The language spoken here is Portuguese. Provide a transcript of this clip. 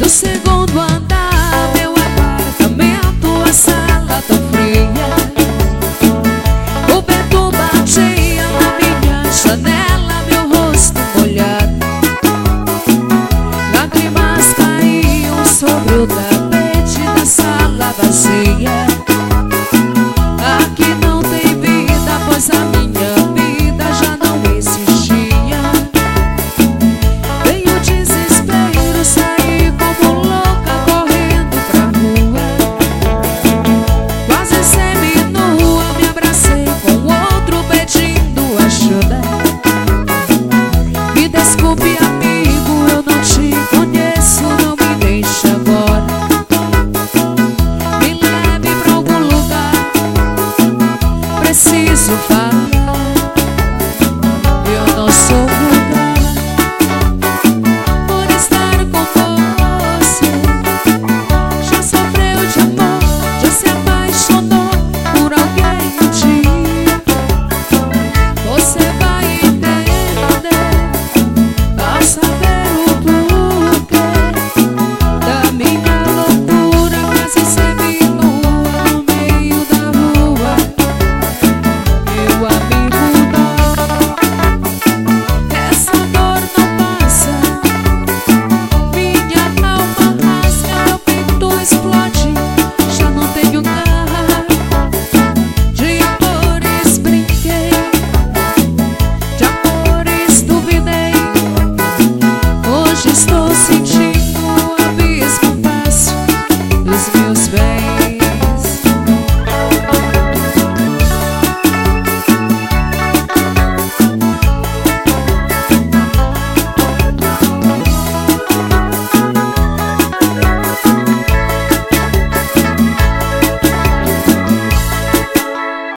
No segundo andar, meu apartamento, a sala tão fria. O vento batia na minha janela, meu rosto molhado. Lágrimas caíam sobre o tapete da sala vazia.